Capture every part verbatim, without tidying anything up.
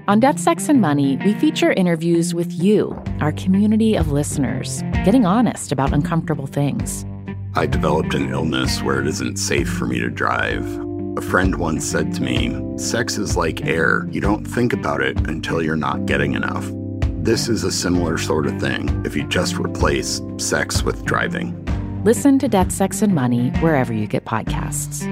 On Death, Sex, and Money, we feature interviews with you, our community of listeners, getting honest about uncomfortable things. I developed an illness where it isn't safe for me to drive. A friend once said to me, sex is like air. You don't think about it until you're not getting enough. This is a similar sort of thing if you just replace sex with driving. Listen to Death, Sex, and Money wherever you get podcasts.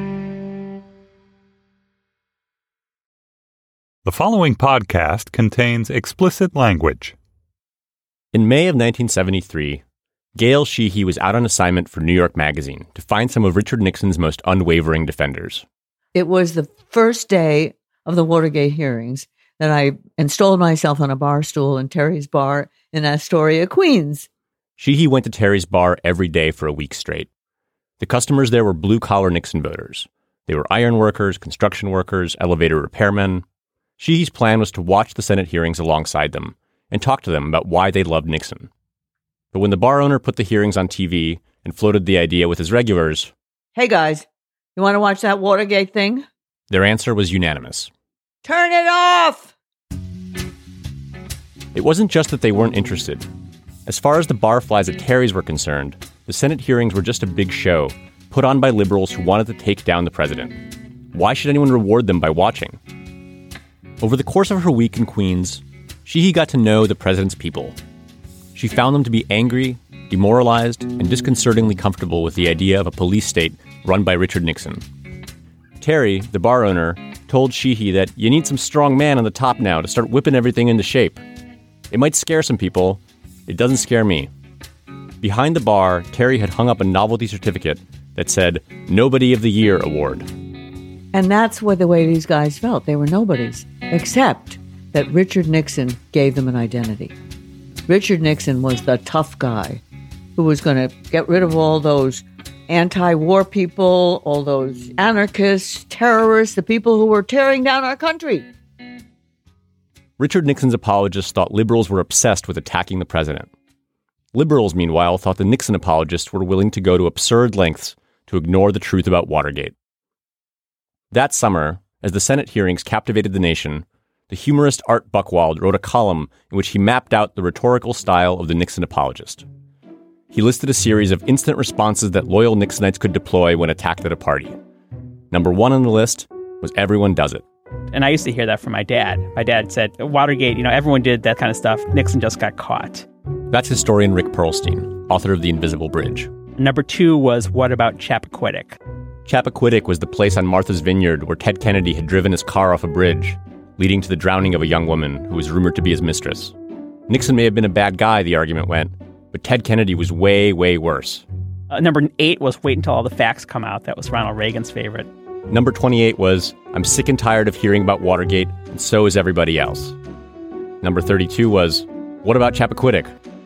The following podcast contains explicit language. In May of nineteen seventy-three, Gail Sheehy was out on assignment for New York Magazine to find some of Richard Nixon's most unwavering defenders. It was the first day of the Watergate hearings that I installed myself on a bar stool in Terry's Bar in Astoria, Queens. Sheehy went to Terry's Bar every day for a week straight. The customers there were blue-collar Nixon voters. They were iron workers, construction workers, elevator repairmen. Sheehy's plan was to watch the Senate hearings alongside them and talk to them about why they loved Nixon. But when the bar owner put the hearings on T V and floated the idea with his regulars, "Hey guys, you want to watch that Watergate thing?" their answer was unanimous. "Turn it off!" It wasn't just that they weren't interested. As far as the barflies at Terry's were concerned, the Senate hearings were just a big show, put on by liberals who wanted to take down the president. Why should anyone reward them by watching? Over the course of her week in Queens, Sheehy got to know the president's people. She found them to be angry, demoralized, and disconcertingly comfortable with the idea of a police state run by Richard Nixon. Terry, the bar owner, told Sheehy that you need some strong man on the top now to start whipping everything into shape. It might scare some people. It doesn't scare me. Behind the bar, Terry had hung up a novelty certificate that said, Nobody of the Year Award. And that's what the way these guys felt. They were nobodies, except that Richard Nixon gave them an identity. Richard Nixon was the tough guy who was going to get rid of all those anti-war people, all those anarchists, terrorists, the people who were tearing down our country. Richard Nixon's apologists thought liberals were obsessed with attacking the president. Liberals, meanwhile, thought the Nixon apologists were willing to go to absurd lengths to ignore the truth about Watergate. That summer, as the Senate hearings captivated the nation, the humorist Art Buchwald wrote a column in which he mapped out the rhetorical style of the Nixon apologist. He listed a series of instant responses that loyal Nixonites could deploy when attacked at a party. Number one on the list was everyone does it. And I used to hear that from my dad. My dad said, Watergate, you know, everyone did that kind of stuff. Nixon just got caught. That's historian Rick Perlstein, author of The Invisible Bridge. Number two was, what about Chappaquiddick? Chappaquiddick was the place on Martha's Vineyard where Ted Kennedy had driven his car off a bridge, leading to the drowning of a young woman who was rumored to be his mistress. Nixon may have been a bad guy, the argument went, but Ted Kennedy was way, way worse. Uh, number eight was wait until all the facts come out. That was Ronald Reagan's favorite. Number twenty-eight was, I'm sick and tired of hearing about Watergate, and so is everybody else. Number thirty-two was, what about Chappaquiddick?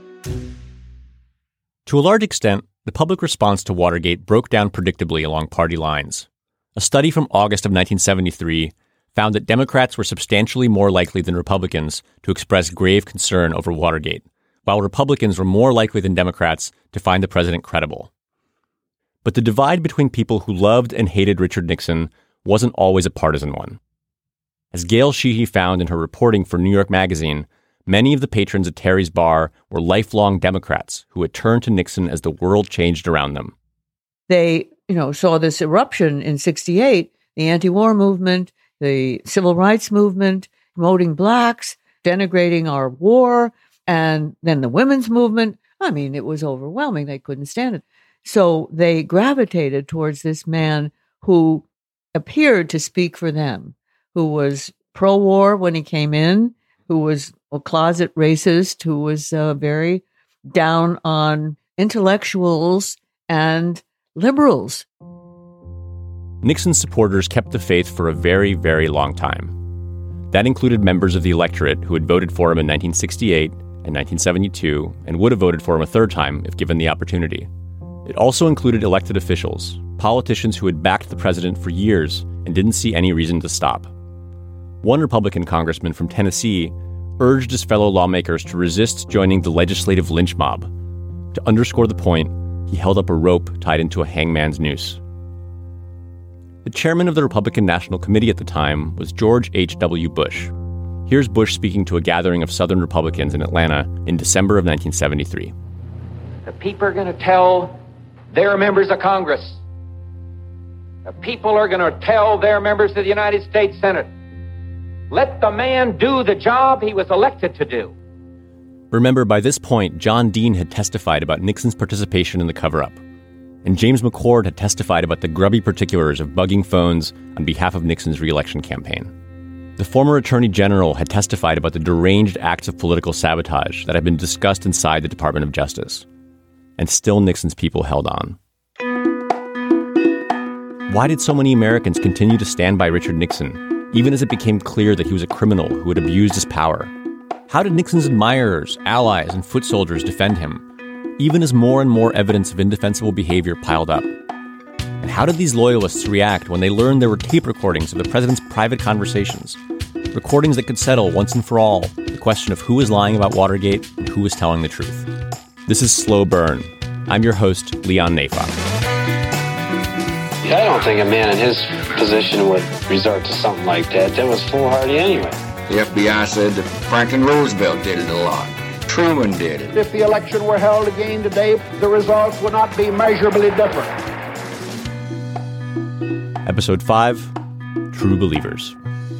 To a large extent, the public response to Watergate broke down predictably along party lines. A study from August of nineteen seventy-three found that Democrats were substantially more likely than Republicans to express grave concern over Watergate, while Republicans were more likely than Democrats to find the president credible. But the divide between people who loved and hated Richard Nixon wasn't always a partisan one. As Gail Sheehy found in her reporting for New York Magazine, many of the patrons at Terry's Bar were lifelong Democrats who had turned to Nixon as the world changed around them. They, you know, saw this eruption in sixty-eight, the anti-war movement, the civil rights movement, promoting blacks, denigrating our war, and then the women's movement. I mean, it was overwhelming. They couldn't stand it. So they gravitated towards this man who appeared to speak for them, who was pro-war when he came in, who was a closet racist, who was uh, very down on intellectuals and liberals. Nixon's supporters kept the faith for a very, very long time. That included members of the electorate who had voted for him in nineteen sixty-eight and nineteen seventy-two and would have voted for him a third time if given the opportunity. It also included elected officials, politicians who had backed the president for years and didn't see any reason to stop. One Republican congressman from Tennessee urged his fellow lawmakers to resist joining the legislative lynch mob. To underscore the point, he held up a rope tied into a hangman's noose. The chairman of the Republican National Committee at the time was George H W. Bush. Here's Bush speaking to a gathering of Southern Republicans in Atlanta in December of nineteen seventy-three. The people are going to tell their members of Congress. The people are going to tell their members of the United States Senate. Let the man do the job he was elected to do. Remember, by this point, John Dean had testified about Nixon's participation in the cover-up, and James McCord had testified about the grubby particulars of bugging phones on behalf of Nixon's re-election campaign. The former Attorney General had testified about the deranged acts of political sabotage that had been discussed inside the Department of Justice. And still Nixon's people held on. Why did so many Americans continue to stand by Richard Nixon, even as it became clear that he was a criminal who had abused his power? How did Nixon's admirers, allies, and foot soldiers defend him, even as more and more evidence of indefensible behavior piled up? And how did these loyalists react when they learned there were tape recordings of the president's private conversations, recordings that could settle once and for all the question of who was lying about Watergate and who was telling the truth? This is Slow Burn. I'm your host, Leon Neyfakh. I don't think a man in his position would resort to something like that. That was foolhardy anyway. The F B I said that Franklin Roosevelt did it a lot. Truman did it. If the election were held again today, the results would not be measurably different. Episode five, True Believers.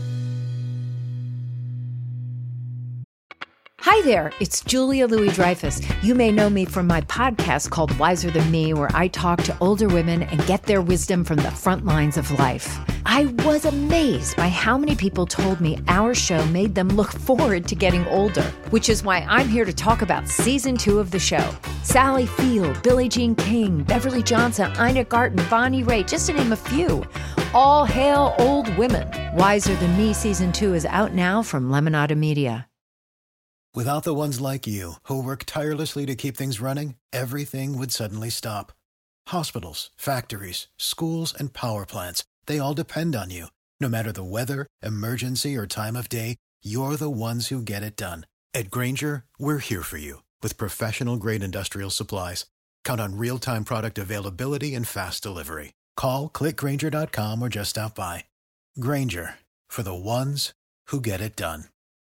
Hi there, it's Julia Louis-Dreyfus. You may know me from my podcast called Wiser Than Me, where I talk to older women and get their wisdom from the front lines of life. I was amazed by how many people told me our show made them look forward to getting older, which is why I'm here to talk about season two of the show. Sally Field, Billie Jean King, Beverly Johnson, Ina Garten, Bonnie Raitt, just to name a few. All hail old women. Wiser Than Me season two is out now from Lemonada Media. Without the ones like you, who work tirelessly to keep things running, everything would suddenly stop. Hospitals, factories, schools, and power plants, they all depend on you. No matter the weather, emergency, or time of day, you're the ones who get it done. At Grainger, we're here for you with professional-grade industrial supplies. Count on real-time product availability and fast delivery. Call, click Grainger dot com, or just stop by. Grainger, for the ones who get it done.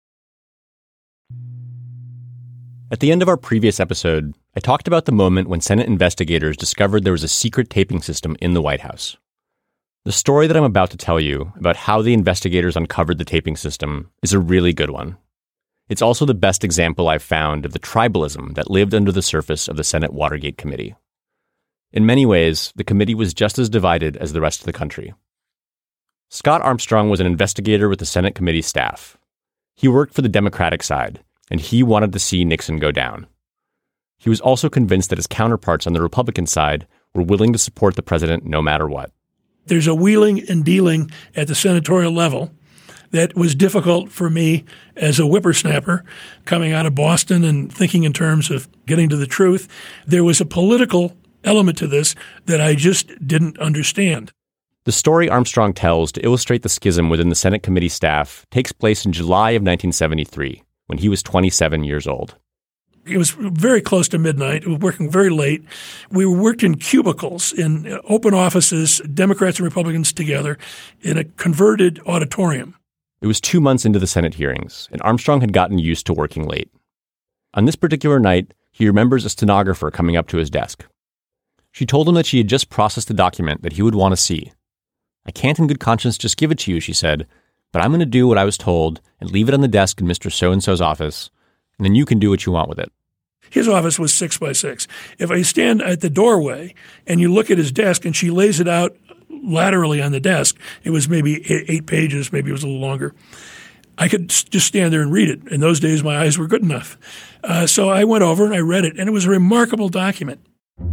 At the end of our previous episode, I talked about the moment when Senate investigators discovered there was a secret taping system in the White House. The story that I'm about to tell you about how the investigators uncovered the taping system is a really good one. It's also the best example I've found of the tribalism that lived under the surface of the Senate Watergate Committee. In many ways, the committee was just as divided as the rest of the country. Scott Armstrong was an investigator with the Senate committee staff. He worked for the Democratic side, and he wanted to see Nixon go down. He was also convinced that his counterparts on the Republican side were willing to support the president no matter what. There's a wheeling and dealing at the senatorial level that was difficult for me as a whippersnapper coming out of Boston and thinking in terms of getting to the truth. There was a political element to this that I just didn't understand. The story Armstrong tells to illustrate the schism within the Senate committee staff takes place in July of nineteen seventy-three, when he was twenty-seven years old. It was very close to midnight. We were working very late. We worked in cubicles, in open offices, Democrats and Republicans together, in a converted auditorium. It was two months into the Senate hearings, and Armstrong had gotten used to working late. On this particular night, he remembers a stenographer coming up to his desk. She told him that she had just processed a document that he would want to see. "I can't in good conscience just give it to you," she said, "but I'm going to do what I was told and leave it on the desk in Mister So-and-so's office, and then you can do what you want with it." His office was six by six. If I stand at the doorway and you look at his desk and she lays it out laterally on the desk, it was maybe eight pages, maybe it was a little longer. I could just stand there and read it. In those days, my eyes were good enough. Uh, so I went over and I read it, and it was a remarkable document.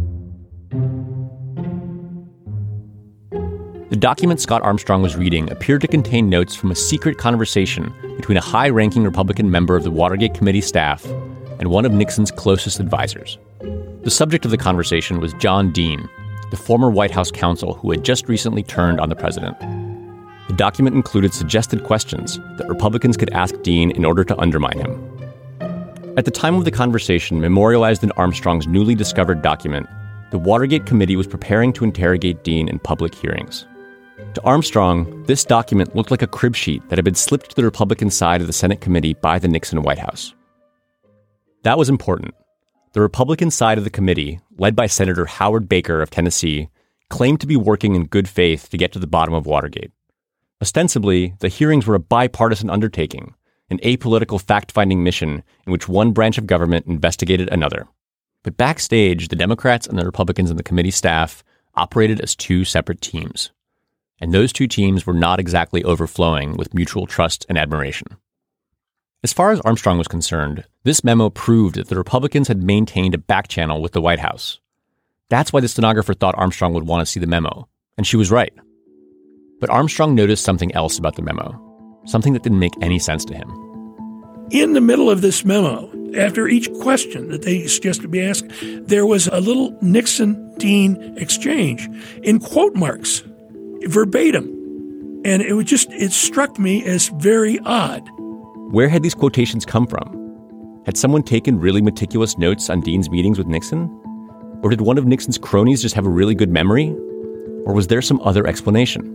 The document Scott Armstrong was reading appeared to contain notes from a secret conversation between a high-ranking Republican member of the Watergate Committee staff and one of Nixon's closest advisors. The subject of the conversation was John Dean, the former White House counsel who had just recently turned on the president. The document included suggested questions that Republicans could ask Dean in order to undermine him. At the time of the conversation memorialized in Armstrong's newly discovered document, the Watergate Committee was preparing to interrogate Dean in public hearings. To Armstrong, this document looked like a crib sheet that had been slipped to the Republican side of the Senate committee by the Nixon White House. That was important. The Republican side of the committee, led by Senator Howard Baker of Tennessee, claimed to be working in good faith to get to the bottom of Watergate. Ostensibly, the hearings were a bipartisan undertaking, an apolitical fact-finding mission in which one branch of government investigated another. But backstage, the Democrats and the Republicans on the committee staff operated as two separate teams. And those two teams were not exactly overflowing with mutual trust and admiration. As far as Armstrong was concerned, this memo proved that the Republicans had maintained a back channel with the White House. That's why the stenographer thought Armstrong would want to see the memo, and she was right. But Armstrong noticed something else about the memo, something that didn't make any sense to him. In the middle of this memo, after each question that they suggested be asked, there was a little Nixon-Dean exchange in quote marks, verbatim. And it was just, it struck me as very odd. Where had these quotations come from? Had someone taken really meticulous notes on Dean's meetings with Nixon? Or did one of Nixon's cronies just have a really good memory? Or was there some other explanation?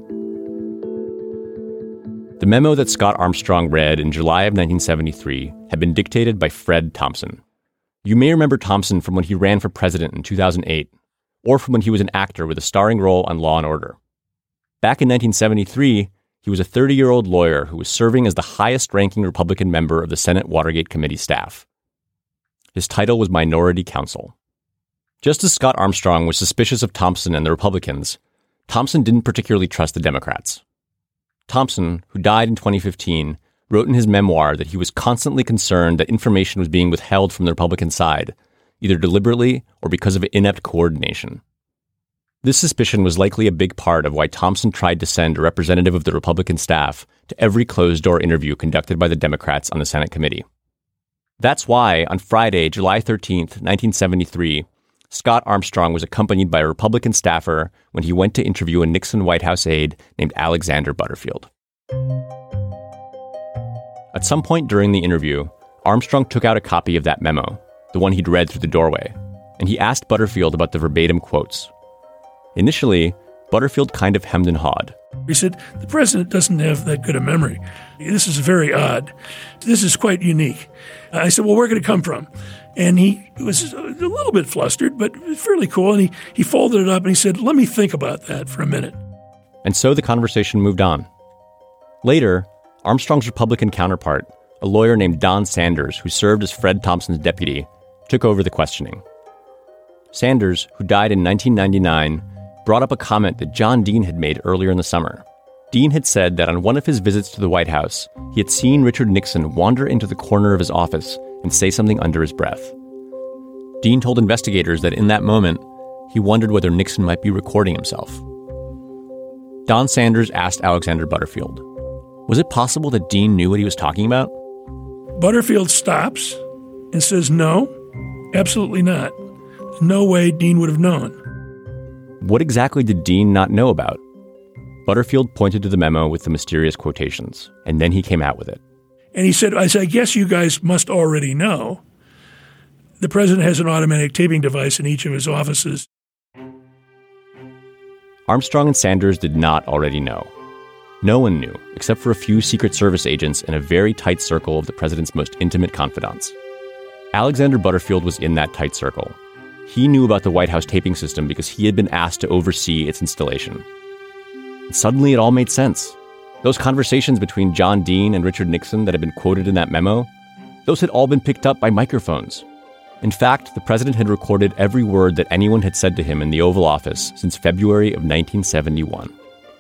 The memo that Scott Armstrong read in July of nineteen seventy-three had been dictated by Fred Thompson. You may remember Thompson from when he ran for president in two thousand eight, or from when he was an actor with a starring role on Law and Order. Back in nineteen seventy-three, he was a thirty-year-old lawyer who was serving as the highest-ranking Republican member of the Senate Watergate Committee staff. His title was Minority Counsel. Just as Scott Armstrong was suspicious of Thompson and the Republicans, Thompson didn't particularly trust the Democrats. Thompson, who died in twenty fifteen, wrote in his memoir that he was constantly concerned that information was being withheld from the Republican side, either deliberately or because of inept coordination. This suspicion was likely a big part of why Thompson tried to send a representative of the Republican staff to every closed-door interview conducted by the Democrats on the Senate committee. That's why, on Friday, July thirteenth, nineteen seventy-three, Scott Armstrong was accompanied by a Republican staffer when he went to interview a Nixon White House aide named Alexander Butterfield. At some point during the interview, Armstrong took out a copy of that memo, the one he'd read through the doorway, and he asked Butterfield about the verbatim quotes. Initially, Butterfield kind of hemmed and hawed. He said, the president doesn't have that good a memory. This is very odd. This is quite unique. I said, well, where could it come from? And he was a little bit flustered, but fairly cool. And he, he folded it up and he said, let me think about that for a minute. And so the conversation moved on. Later, Armstrong's Republican counterpart, a lawyer named Don Sanders, who served as Fred Thompson's deputy, took over the questioning. Sanders, who died in nineteen ninety-nine, brought up a comment that John Dean had made earlier in the summer. Dean had said that on one of his visits to the White House, he had seen Richard Nixon wander into the corner of his office and say something under his breath. Dean told investigators that in that moment, he wondered whether Nixon might be recording himself. Don Sanders asked Alexander Butterfield, was it possible that Dean knew what he was talking about? Butterfield stops and says, no, absolutely not. No way Dean would have known. What exactly did Dean not know about? Butterfield pointed to the memo with the mysterious quotations, and then he came out with it. And he said, I said, I guess you guys must already know. The president has an automatic taping device in each of his offices. Armstrong and Sanders did not already know. No one knew, except for a few Secret Service agents in a very tight circle of the president's most intimate confidants. Alexander Butterfield was in that tight circle. He knew about the White House taping system because he had been asked to oversee its installation. And suddenly it all made sense. Those conversations between John Dean and Richard Nixon that had been quoted in that memo, those had all been picked up by microphones. In fact, the president had recorded every word that anyone had said to him in the Oval Office since February of nineteen seventy-one.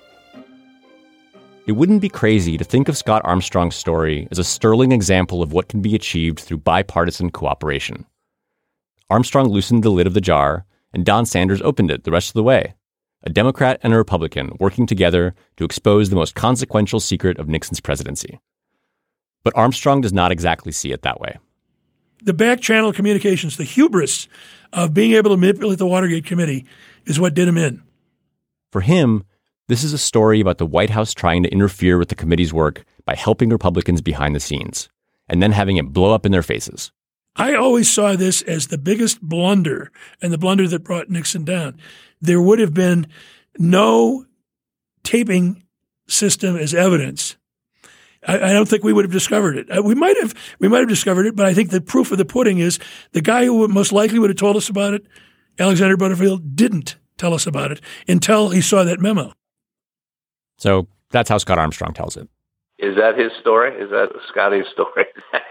It wouldn't be crazy to think of Scott Armstrong's story as a sterling example of what can be achieved through bipartisan cooperation. Armstrong loosened the lid of the jar, and Don Sanders opened it the rest of the way. A Democrat and a Republican working together to expose the most consequential secret of Nixon's presidency. But Armstrong does not exactly see it that way. The back-channel communications, the hubris of being able to manipulate the Watergate Committee is what did him in. For him, this is a story about the White House trying to interfere with the committee's work by helping Republicans behind the scenes, and then having it blow up in their faces. I always saw this as the biggest blunder, and the blunder that brought Nixon down. There would have been no taping system as evidence, I, I don't think we would have discovered it. Uh, we might have, we might have discovered it, but I think the proof of the pudding is the guy who most likely would have told us about it, Alexander Butterfield, didn't tell us about it until he saw that memo. So that's how Scott Armstrong tells it. Is that his story? Is that Scotty's story?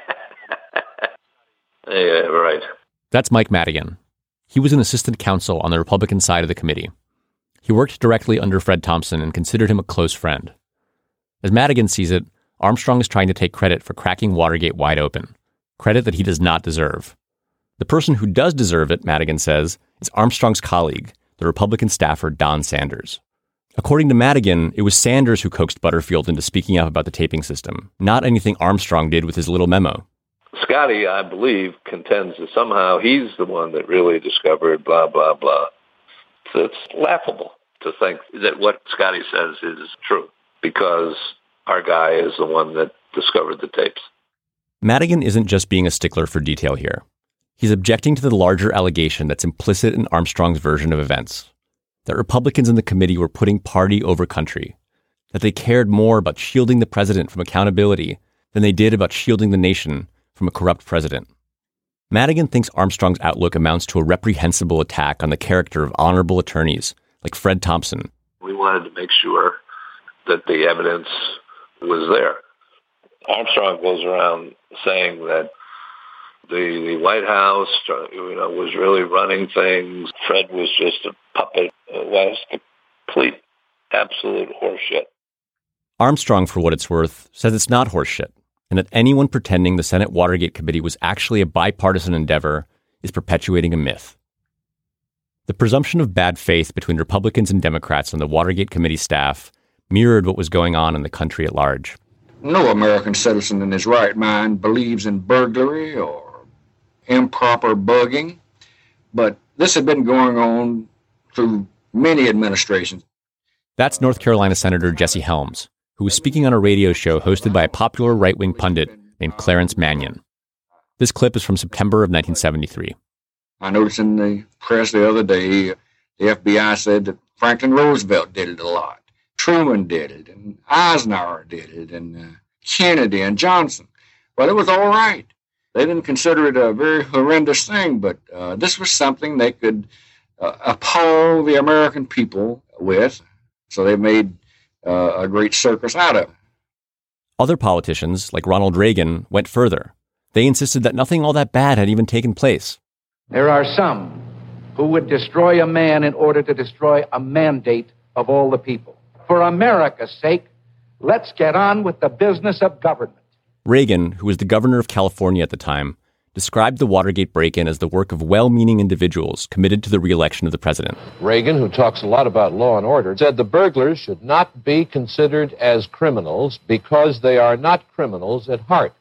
Yeah, right. That's Mike Madigan. He was an assistant counsel on the Republican side of the committee. He worked directly under Fred Thompson and considered him a close friend. As Madigan sees it, Armstrong is trying to take credit for cracking Watergate wide open, credit that he does not deserve. The person who does deserve it, Madigan says, is Armstrong's colleague, the Republican staffer Don Sanders. According to Madigan, it was Sanders who coaxed Butterfield into speaking up about the taping system, not anything Armstrong did with his little memo. Scotty, I believe, contends that somehow he's the one that really discovered blah, blah, blah. So it's laughable to think that what Scotty says is true because our guy is the one that discovered the tapes. Madigan isn't just being a stickler for detail here. He's objecting to the larger allegation that's implicit in Armstrong's version of events, that Republicans in the committee were putting party over country, that they cared more about shielding the president from accountability than they did about shielding the nation from a corrupt president. Madigan thinks Armstrong's outlook amounts to a reprehensible attack on the character of honorable attorneys like Fred Thompson. We wanted to make sure that the evidence was there. Armstrong goes around saying that the, the White House, you know, was really running things. Fred was just a puppet. It was complete, absolute horseshit. Armstrong, for what it's worth, says it's not horseshit, and that anyone pretending the Senate Watergate Committee was actually a bipartisan endeavor is perpetuating a myth. The presumption of bad faith between Republicans and Democrats on the Watergate Committee staff mirrored what was going on in the country at large. No American citizen in his right mind believes in burglary or improper bugging, but this had been going on through many administrations. That's North Carolina Senator Jesse Helms, who was speaking on a radio show hosted by a popular right-wing pundit named Clarence Mannion. This clip is from September of nineteen seventy-three. I noticed in the press the other day, the F B I said that Franklin Roosevelt did it a lot. Truman did it, and Eisenhower did it, and uh, Kennedy and Johnson. Well, it was all right. They didn't consider it a very horrendous thing, but uh, this was something they could uh, appall the American people with, so they made uh, a great circus out of it. Other politicians, like Ronald Reagan, went further. They insisted that nothing all that bad had even taken place. There are some who would destroy a man in order to destroy a mandate of all the people. For America's sake, let's get on with the business of government. Reagan, who was the governor of California at the time, described the Watergate break-in as the work of well-meaning individuals committed to the re-election of the president. Reagan, who talks a lot about law and order, said the burglars should not be considered as criminals because they are not criminals at heart.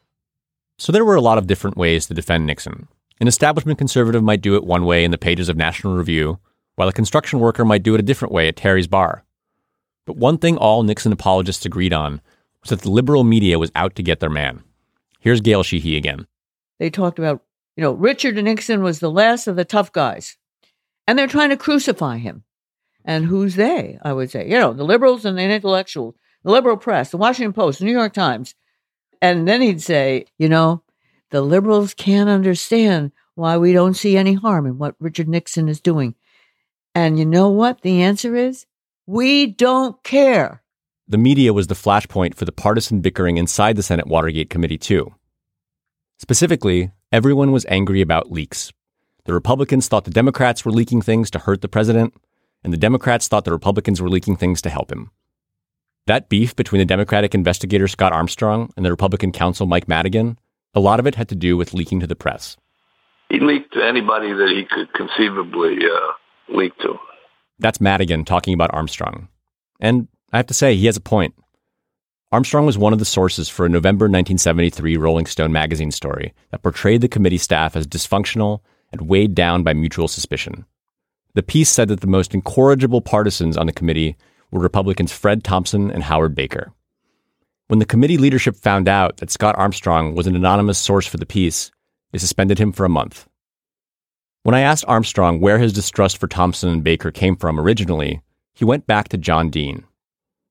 So there were a lot of different ways to defend Nixon. An establishment conservative might do it one way in the pages of National Review, while a construction worker might do it a different way at Terry's bar. But one thing all Nixon apologists agreed on was that the liberal media was out to get their man. Here's Gail Sheehy again. They talked about, you know, Richard Nixon was the last of the tough guys. And they're trying to crucify him. And who's they, I would say? You know, the liberals and the intellectuals, the liberal press, the Washington Post, the New York Times. And then he'd say, you know, the liberals can't understand why we don't see any harm in what Richard Nixon is doing. And you know what the answer is? We don't care. The media was the flashpoint for the partisan bickering inside the Senate Watergate Committee, too. Specifically, everyone was angry about leaks. The Republicans thought the Democrats were leaking things to hurt the president, and the Democrats thought the Republicans were leaking things to help him. That beef between the Democratic investigator Scott Armstrong and the Republican counsel Mike Madigan, a lot of it had to do with leaking to the press. He leaked to anybody that he could conceivably uh, leak to. That's Madigan talking about Armstrong. And I have to say, he has a point. Armstrong was one of the sources for a November nineteen seventy-three Rolling Stone magazine story that portrayed the committee staff as dysfunctional and weighed down by mutual suspicion. The piece said that the most incorrigible partisans on the committee were Republicans Fred Thompson and Howard Baker. When the committee leadership found out that Scott Armstrong was an anonymous source for the piece, they suspended him for a month. When I asked Armstrong where his distrust for Thompson and Baker came from originally, he went back to John Dean.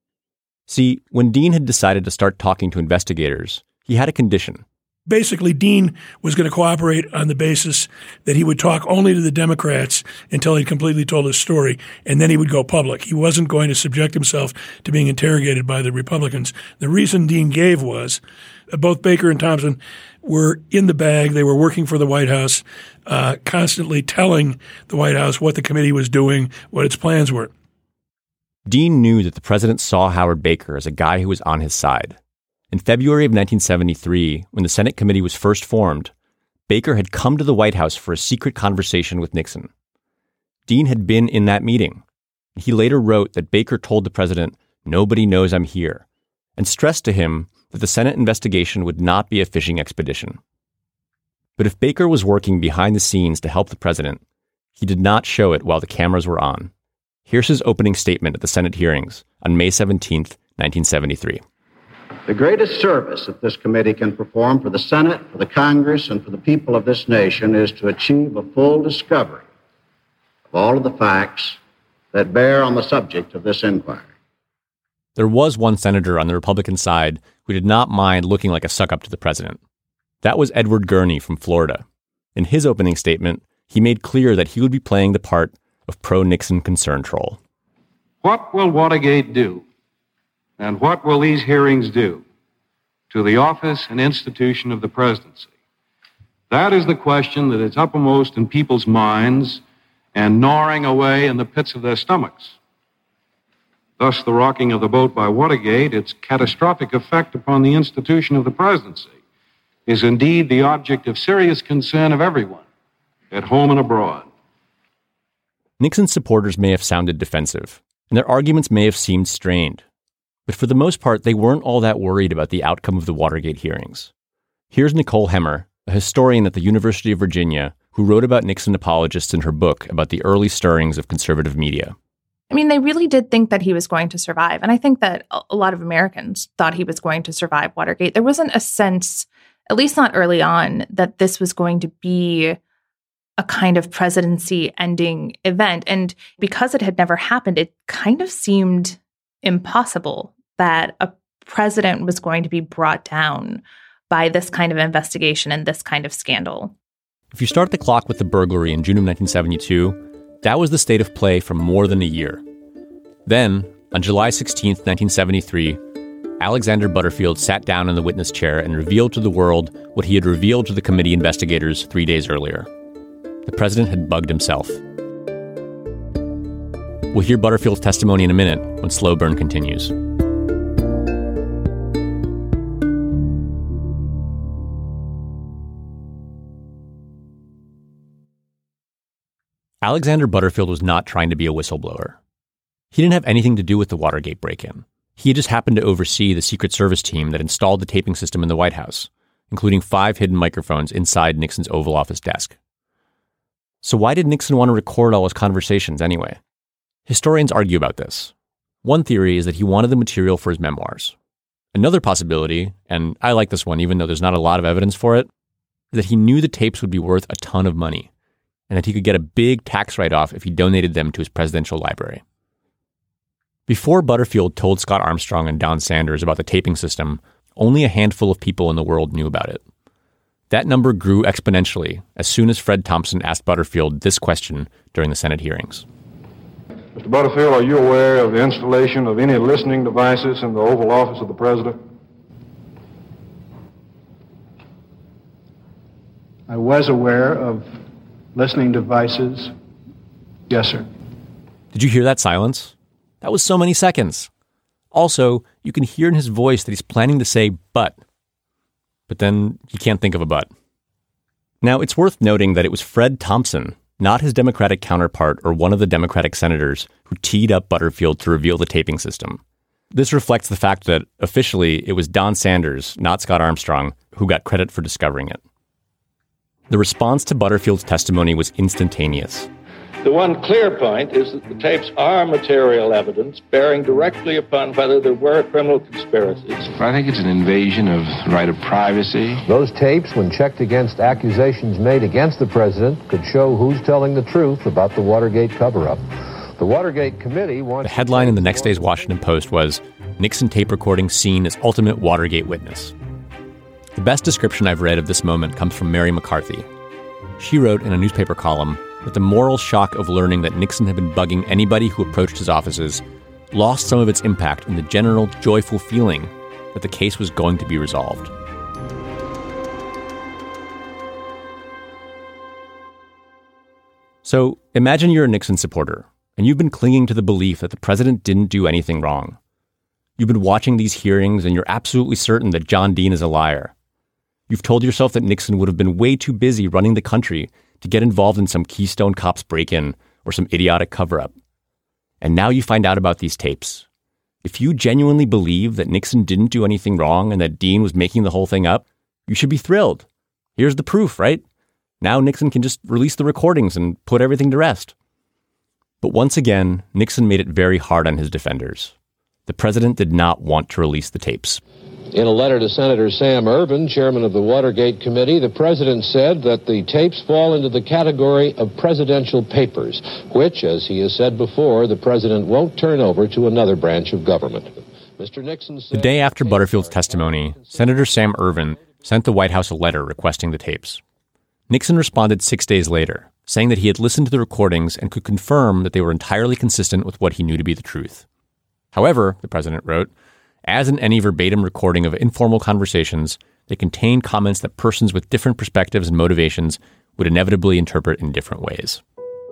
See, when Dean had decided to start talking to investigators, he had a condition. Basically, Dean was going to cooperate on the basis that he would talk only to the Democrats until he'd completely told his story, and then he would go public. He wasn't going to subject himself to being interrogated by the Republicans. The reason Dean gave was uh, both Baker and Thompson were in the bag. They were working for the White House, uh, constantly telling the White House what the committee was doing, what its plans were. Dean knew that the president saw Howard Baker as a guy who was on his side. In February of nineteen seventy-three, when the Senate committee was first formed, Baker had come to the White House for a secret conversation with Nixon. Dean had been in that meeting. He later wrote that Baker told the president, "Nobody knows I'm here," and stressed to him that the Senate investigation would not be a fishing expedition. But if Baker was working behind the scenes to help the president, he did not show it while the cameras were on. Here's his opening statement at the Senate hearings on May seventeenth, nineteen seventy-three. The greatest service that this committee can perform for the Senate, for the Congress, and for the people of this nation is to achieve a full discovery of all of the facts that bear on the subject of this inquiry. There was one senator on the Republican side who did not mind looking like a suck-up to the president. That was Edward Gurney from Florida. In his opening statement, he made clear that he would be playing the part of pro-Nixon concern troll. What will Watergate do? And what will these hearings do to the office and institution of the presidency? That is the question that is uppermost in people's minds and gnawing away in the pits of their stomachs. Thus, the rocking of the boat by Watergate, its catastrophic effect upon the institution of the presidency, is indeed the object of serious concern of everyone, at home and abroad. Nixon's supporters may have sounded defensive, and their arguments may have seemed strained. But for the most part, they weren't all that worried about the outcome of the Watergate hearings. Here's Nicole Hemmer, a historian at the University of Virginia, who wrote about Nixon apologists in her book about the early stirrings of conservative media. I mean, they really did think that he was going to survive. And I think that a lot of Americans thought he was going to survive Watergate. There wasn't a sense, at least not early on, that this was going to be a kind of presidency-ending event. And because it had never happened, it kind of seemed impossible that a president was going to be brought down by this kind of investigation and this kind of scandal. If you start the clock with the burglary in June of nineteen seventy-two, that was the state of play for more than a year. Then, on July sixteenth, nineteen seventy-three, Alexander Butterfield sat down in the witness chair and revealed to the world what he had revealed to the committee investigators three days earlier. The president had bugged himself. We'll hear Butterfield's testimony in a minute when Slow Burn continues. Alexander Butterfield was not trying to be a whistleblower. He didn't have anything to do with the Watergate break-in. He just happened to oversee the Secret Service team that installed the taping system in the White House, including five hidden microphones inside Nixon's Oval Office desk. So why did Nixon want to record all his conversations anyway? Historians argue about this. One theory is that he wanted the material for his memoirs. Another possibility, and I like this one even though there's not a lot of evidence for it, is that he knew the tapes would be worth a ton of money, and that he could get a big tax write-off if he donated them to his presidential library. Before Butterfield told Scott Armstrong and Don Sanders about the taping system, only a handful of people in the world knew about it. That number grew exponentially as soon as Fred Thompson asked Butterfield this question during the Senate hearings. Mister Butterfield, are you aware of the installation of any listening devices in the Oval Office of the President? I was aware of listening devices. Yes, sir. Did you hear that silence? That was so many seconds. Also, you can hear in his voice that he's planning to say but. But then he can't think of a but. Now, it's worth noting that it was Fred Thompson, not his Democratic counterpart or one of the Democratic senators, who teed up Butterfield to reveal the taping system. This reflects the fact that, officially, it was Don Sanders, not Scott Armstrong, who got credit for discovering it. The response to Butterfield's testimony was instantaneous. The one clear point is that the tapes are material evidence bearing directly upon whether there were criminal conspiracies. I think it's an invasion of the right of privacy. Those tapes, when checked against accusations made against the president, could show who's telling the truth about the Watergate cover-up. The Watergate Committee wants... The headline in the next day's Washington Post was, Nixon tape recording seen as ultimate Watergate witness. The best description I've read of this moment comes from Mary McCarthy. She wrote in a newspaper column that the moral shock of learning that Nixon had been bugging anybody who approached his offices lost some of its impact in the general joyful feeling that the case was going to be resolved. So imagine you're a Nixon supporter, and you've been clinging to the belief that the president didn't do anything wrong. You've been watching these hearings, and you're absolutely certain that John Dean is a liar. You've told yourself that Nixon would have been way too busy running the country to get involved in some Keystone Cops break-in or some idiotic cover-up. And now you find out about these tapes. If you genuinely believe that Nixon didn't do anything wrong and that Dean was making the whole thing up, you should be thrilled. Here's the proof, right? Now Nixon can just release the recordings and put everything to rest. But once again, Nixon made it very hard on his defenders. The president did not want to release the tapes. In a letter to Senator Sam Ervin, chairman of the Watergate Committee, the president said that the tapes fall into the category of presidential papers, which, as he has said before, the president won't turn over to another branch of government. Mister Nixon said... The day after Butterfield's testimony, Senator Sam Ervin sent the White House a letter requesting the tapes. Nixon responded six days later, saying that he had listened to the recordings and could confirm that they were entirely consistent with what he knew to be the truth. However, the president wrote, as in any verbatim recording of informal conversations, they contain comments that persons with different perspectives and motivations would inevitably interpret in different ways.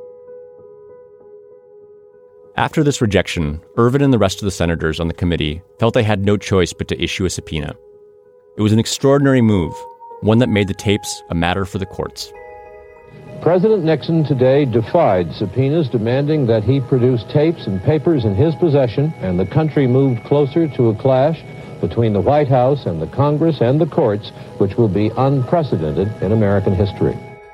After this rejection, Ervin and the rest of the senators on the committee felt they had no choice but to issue a subpoena. It was an extraordinary move, one that made the tapes a matter for the courts. President Nixon today defied subpoenas demanding that he produce tapes and papers in his possession, and the country moved closer to a clash between the White House and the Congress and the courts, which will be unprecedented in American history.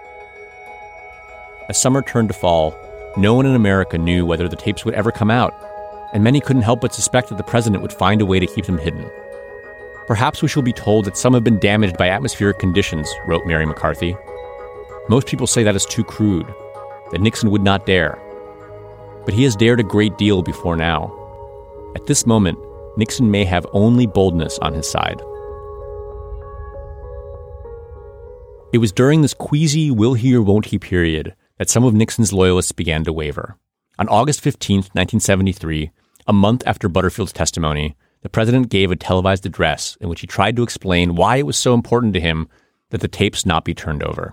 As summer turned to fall, no one in America knew whether the tapes would ever come out, and many couldn't help but suspect that the president would find a way to keep them hidden. Perhaps we shall be told that some have been damaged by atmospheric conditions, wrote Mary McCarthy. Most people say that is too crude, that Nixon would not dare. But he has dared a great deal before now. At this moment, Nixon may have only boldness on his side. It was during this queasy will he or won't he period that some of Nixon's loyalists began to waver. On August fifteenth, nineteen seventy-three, a month after Butterfield's testimony, the president gave a televised address in which he tried to explain why it was so important to him that the tapes not be turned over.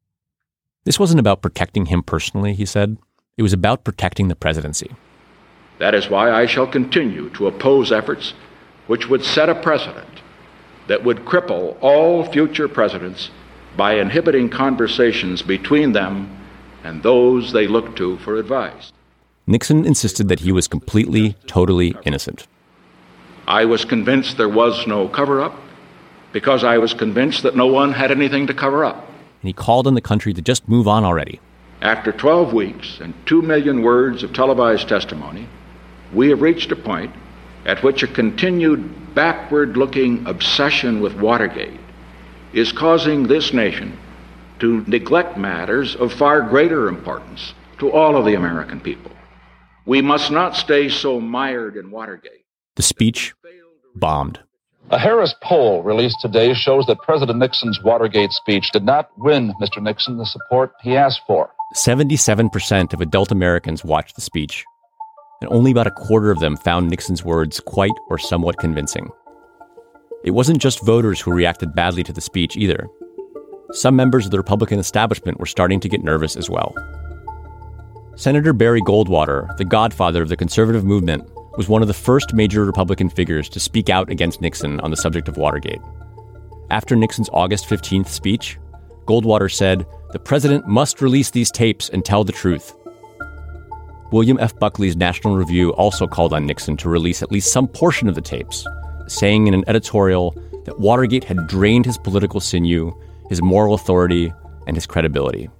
This wasn't about protecting him personally, he said. It was about protecting the presidency. That is why I shall continue to oppose efforts which would set a precedent that would cripple all future presidents by inhibiting conversations between them and those they look to for advice. Nixon insisted that he was completely, totally innocent. I was convinced there was no cover-up because I was convinced that no one had anything to cover up. And he called on the country to just move on already. After twelve weeks and two million words of televised testimony, we have reached a point at which a continued backward-looking obsession with Watergate is causing this nation to neglect matters of far greater importance to all of the American people. We must not stay so mired in Watergate. The speech bombed. A Harris poll released today shows that President Nixon's Watergate speech did not win Mister Nixon the support he asked for. seventy-seven percent of adult Americans watched the speech, and only about a quarter of them found Nixon's words quite or somewhat convincing. It wasn't just voters who reacted badly to the speech either. Some members of the Republican establishment were starting to get nervous as well. Senator Barry Goldwater, the godfather of the conservative movement, was one of the first major Republican figures to speak out against Nixon on the subject of Watergate. After Nixon's August fifteenth speech, Goldwater said, "The president must release these tapes and tell the truth." William F. Buckley's National Review also called on Nixon to release at least some portion of the tapes, saying in an editorial that Watergate had drained his political sinew, his moral authority, and his credibility.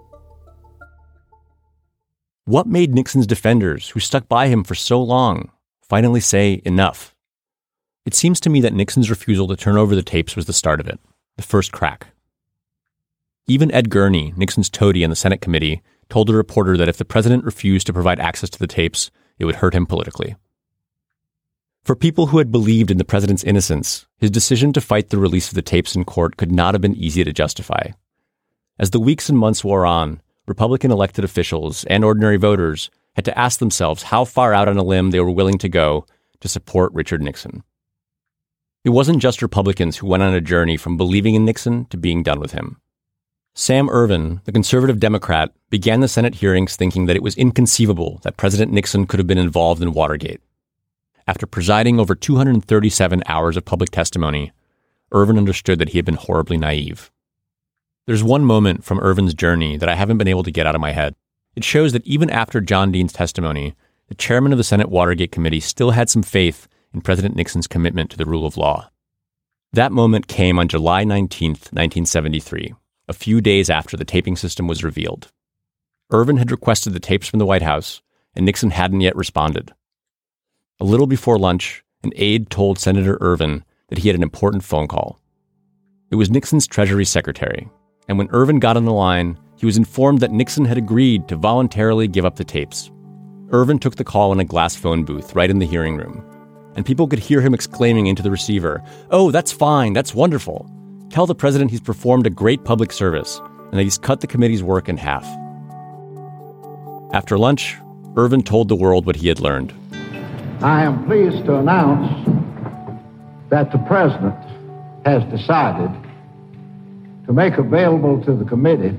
What made Nixon's defenders, who stuck by him for so long, finally say enough? It seems to me that Nixon's refusal to turn over the tapes was the start of it, the first crack. Even Ed Gurney, Nixon's toady on the Senate committee, told a reporter that if the president refused to provide access to the tapes, it would hurt him politically. For people who had believed in the president's innocence, his decision to fight the release of the tapes in court could not have been easy to justify. As the weeks and months wore on, Republican elected officials and ordinary voters had to ask themselves how far out on a limb they were willing to go to support Richard Nixon. It wasn't just Republicans who went on a journey from believing in Nixon to being done with him. Sam Ervin, the conservative Democrat, began the Senate hearings thinking that it was inconceivable that President Nixon could have been involved in Watergate. After presiding over two hundred thirty-seven hours of public testimony, Ervin understood that he had been horribly naive. There's one moment from Ervin's journey that I haven't been able to get out of my head. It shows that even after John Dean's testimony, the chairman of the Senate Watergate Committee still had some faith in President Nixon's commitment to the rule of law. That moment came on July nineteenth, nineteen seventy-three, a few days after the taping system was revealed. Ervin had requested the tapes from the White House, and Nixon hadn't yet responded. A little before lunch, an aide told Senator Ervin that he had an important phone call. It was Nixon's Treasury Secretary, and when Ervin got on the line, he was informed that Nixon had agreed to voluntarily give up the tapes. Ervin took the call in a glass phone booth right in the hearing room, and people could hear him exclaiming into the receiver, "Oh, that's fine, that's wonderful. Tell the president he's performed a great public service and that he's cut the committee's work in half." After lunch, Ervin told the world what he had learned. I am pleased to announce that the president has decided to make available to the committee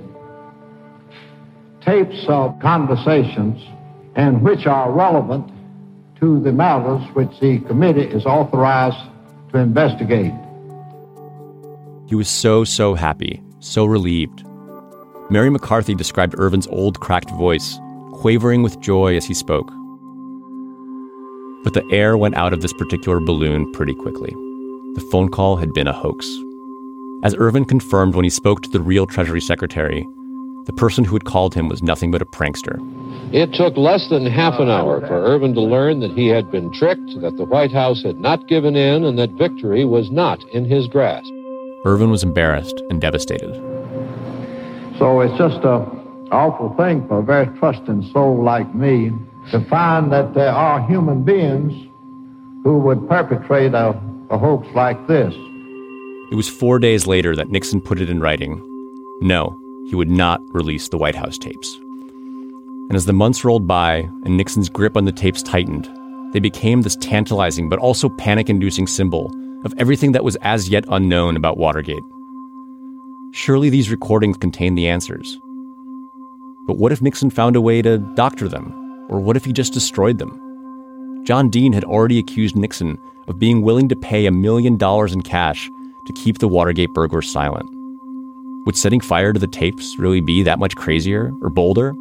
tapes of conversations and which are relevant to the matters which the committee is authorized to investigate. He was so, so happy, so relieved. Mary McCarthy described Ervin's old cracked voice, quavering with joy as he spoke. But the air went out of this particular balloon pretty quickly. The phone call had been a hoax. As Ervin confirmed when he spoke to the real Treasury Secretary, the person who had called him was nothing but a prankster. It took less than half an hour for Ervin to learn that he had been tricked, that the White House had not given in, and that victory was not in his grasp. Ervin was embarrassed and devastated. So it's just an awful thing for a very trusting soul like me to find that there are human beings who would perpetrate a, a hoax like this. It was four days later that Nixon put it in writing. No, he would not release the White House tapes. And as the months rolled by and Nixon's grip on the tapes tightened, they became this tantalizing but also panic-inducing symbol of everything that was as yet unknown about Watergate. Surely these recordings contained the answers. But what if Nixon found a way to doctor them? Or what if he just destroyed them? John Dean had already accused Nixon of being willing to pay a million dollars in cash to keep the Watergate burglars silent. Would setting fire to the tapes really be that much crazier or bolder?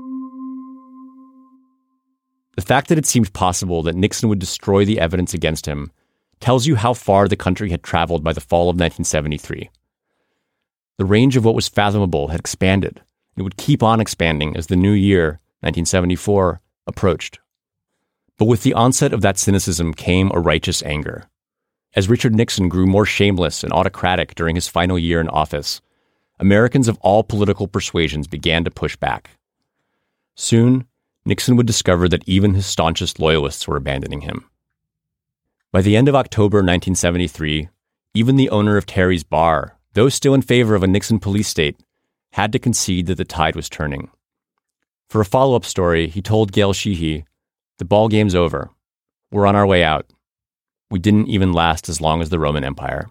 The fact that it seemed possible that Nixon would destroy the evidence against him tells you how far the country had traveled by the fall of nineteen seventy-three. The range of what was fathomable had expanded. It would keep on expanding as the new year, nineteen seventy-four, approached. But with the onset of that cynicism came a righteous anger. As Richard Nixon grew more shameless and autocratic during his final year in office, Americans of all political persuasions began to push back. Soon, Nixon would discover that even his staunchest loyalists were abandoning him. By the end of October nineteen seventy-three, even the owner of Terry's Bar, though still in favor of a Nixon police state, had to concede that the tide was turning. For a follow-up story, he told Gail Sheehy, "The ball game's over. We're on our way out. We didn't even last as long as the Roman Empire."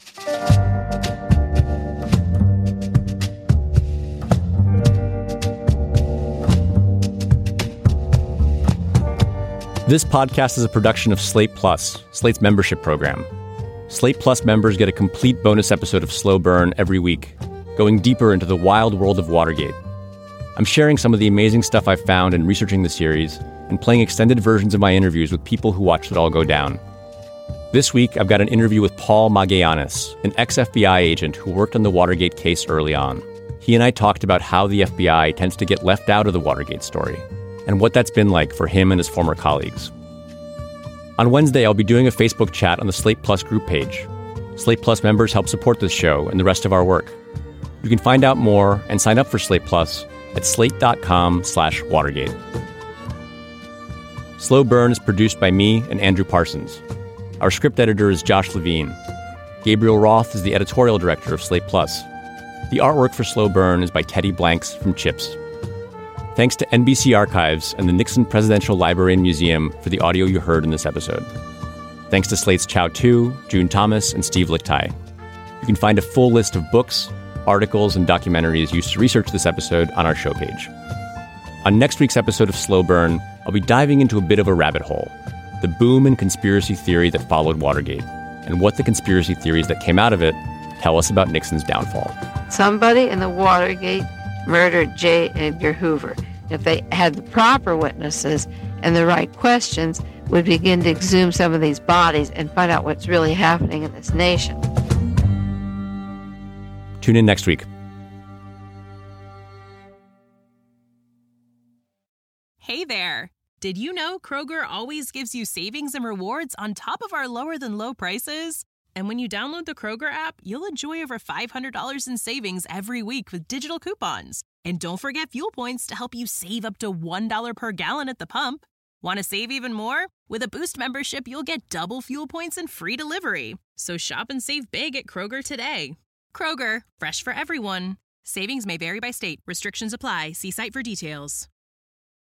This podcast is a production of Slate Plus, Slate's membership program. Slate Plus members get a complete bonus episode of Slow Burn every week, going deeper into the wild world of Watergate. I'm sharing some of the amazing stuff I've found in researching the series and playing extended versions of my interviews with people who watched it all go down. This week, I've got an interview with Paul Magallanes, an ex-F B I agent who worked on the Watergate case early on. He and I talked about how the F B I tends to get left out of the Watergate story, and what that's been like for him and his former colleagues. On Wednesday, I'll be doing a Facebook chat on the Slate Plus group page. Slate Plus members help support this show and the rest of our work. You can find out more and sign up for Slate Plus at slate.com slash Watergate. Slow Burn is produced by me and Andrew Parsons. Our script editor is Josh Levine. Gabriel Roth is the editorial director of Slate Plus. The artwork for Slow Burn is by Teddy Blanks from Chips. Thanks to N B C Archives and the Nixon Presidential Library and Museum for the audio you heard in this episode. Thanks to Slate's Chao Tu, June Thomas, and Steve Lichtai. You can find a full list of books, articles, and documentaries used to research this episode on our show page. On next week's episode of Slow Burn, I'll be diving into a bit of a rabbit hole, the boom and conspiracy theory that followed Watergate, and what the conspiracy theories that came out of it tell us about Nixon's downfall. Somebody in the Watergate murdered J. Edgar Hoover. If they had the proper witnesses and the right questions, would begin to exhume some of these bodies and find out what's really happening in this nation. Tune in next week. Hey there. Did you know Kroger always gives you savings and rewards on top of our lower than low prices? And when you download the Kroger app, you'll enjoy over five hundred dollars in savings every week with digital coupons. And don't forget fuel points to help you save up to one dollar per gallon at the pump. Want to save even more? With a Boost membership, you'll get double fuel points and free delivery. So shop and save big at Kroger today. Kroger, fresh for everyone. Savings may vary by state. Restrictions apply. See site for details.